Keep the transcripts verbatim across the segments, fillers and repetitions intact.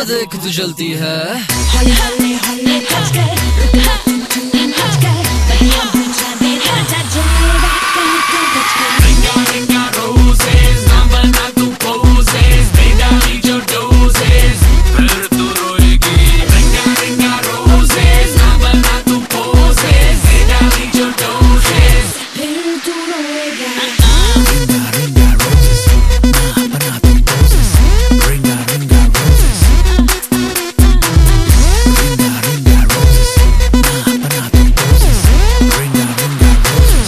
देख तू जलती है। हले हले हले हट कर रुका तू तू हट कर बढ़िया बुझा दे राजा जाएगा कांटो बच कर। रिंगा रिंगा रोजेस ना बना तू पोजेस दे डाली जो डोजेस फिर तू रोएगी। रिंगा रिंगा रोजेस ना बना तू पोजेस दे डाली जो डोजेस फिर तू रोएगा। रिंगा रिंगा रोजेस ना बना तू पोजेस रिंगा रिंगा रोजेस रिंगा रिंगा रोजेस ना बना तू पोजेस रिंगा रिंगा रोजेस।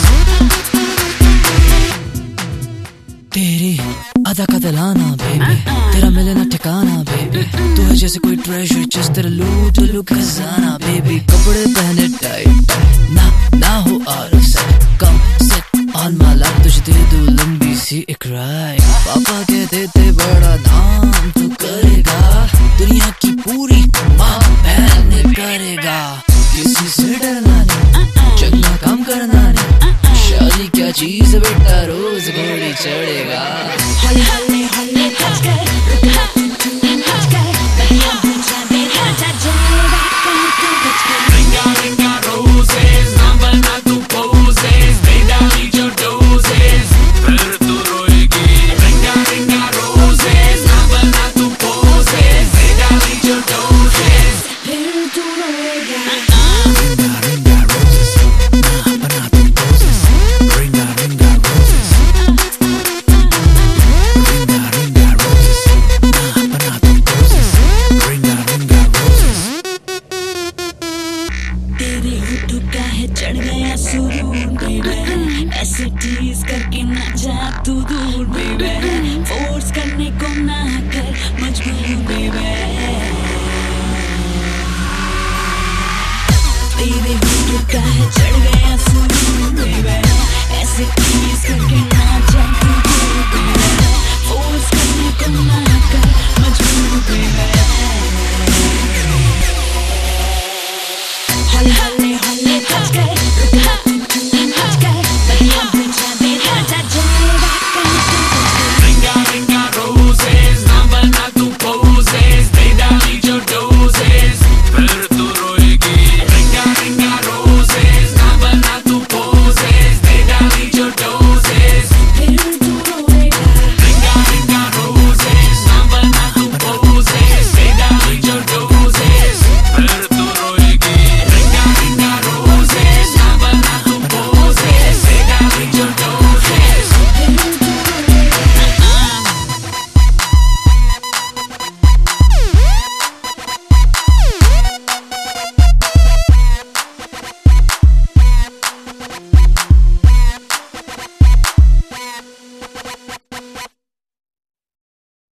तेरी अदा का दिलाना बेबी, तेरा मिलना ठिकाना बेबी, तू है जैसे कोई ट्रेजर जिस तेरा लूट लू खजाना बेबी। कपड़े पहने टाइट ना ना हो और sit come sit on my lap, तुझे दे दूं लंबी सी एक राइड। पापा कहते थे बड़ा नाम तू करेगा, दुनिया की पूरी माँ बहन करेगा। किसी से डरना नहीं, चंगा काम करना नहीं, शादी क्या चीज है बेटा रोज घोड़ी चढ़ेगा। हले हले हले हट कर रुका तू तू हट कर बढ़िया बुझा दे राजा जाएगा कांटो बच कर। रिंगा रिंगा रोजेस ना बना तू पोजेस दे डाली जो डोजेस फिर तू रोएगी। रिंगा रिंगा रोजेस ना बना तू पोजेस दे डाली जो डोजेस फिर तू रोएगा। रिंगा रिंगा रोजेस ना बना तू पोजेस रिंगा रिंगा रोजेस रिंगा रिंगा रोजेस ना बना तू पोजेस रिंगा रिंगा रोजेस। तेरे होठों का है चढ़ गया सुरूर बेबे, ऐसे टीज करके ना जा तू दूर बेबे, फोर्स करने को ना कर मजबूर बेबे। तेरे होठों का है चढ़ गया सुरूर बेबे, ऐसे